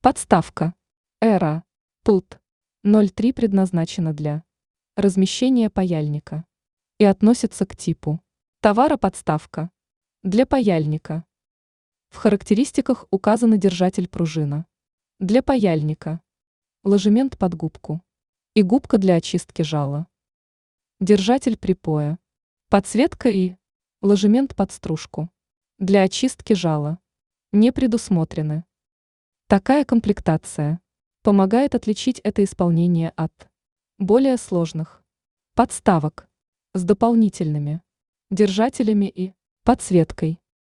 Подставка. Эра. Пульт. 03 предназначена для размещения паяльника и относится к типу товара подставка для паяльника. В характеристиках указаны держатель пружина для паяльника, ложемент под губку и губка для очистки жала. Держатель припоя, подсветка и ложемент под стружку для очистки жала не предусмотрены. Такая комплектация помогает отличить это исполнение от более сложных подставок с дополнительными держателями и подсветкой.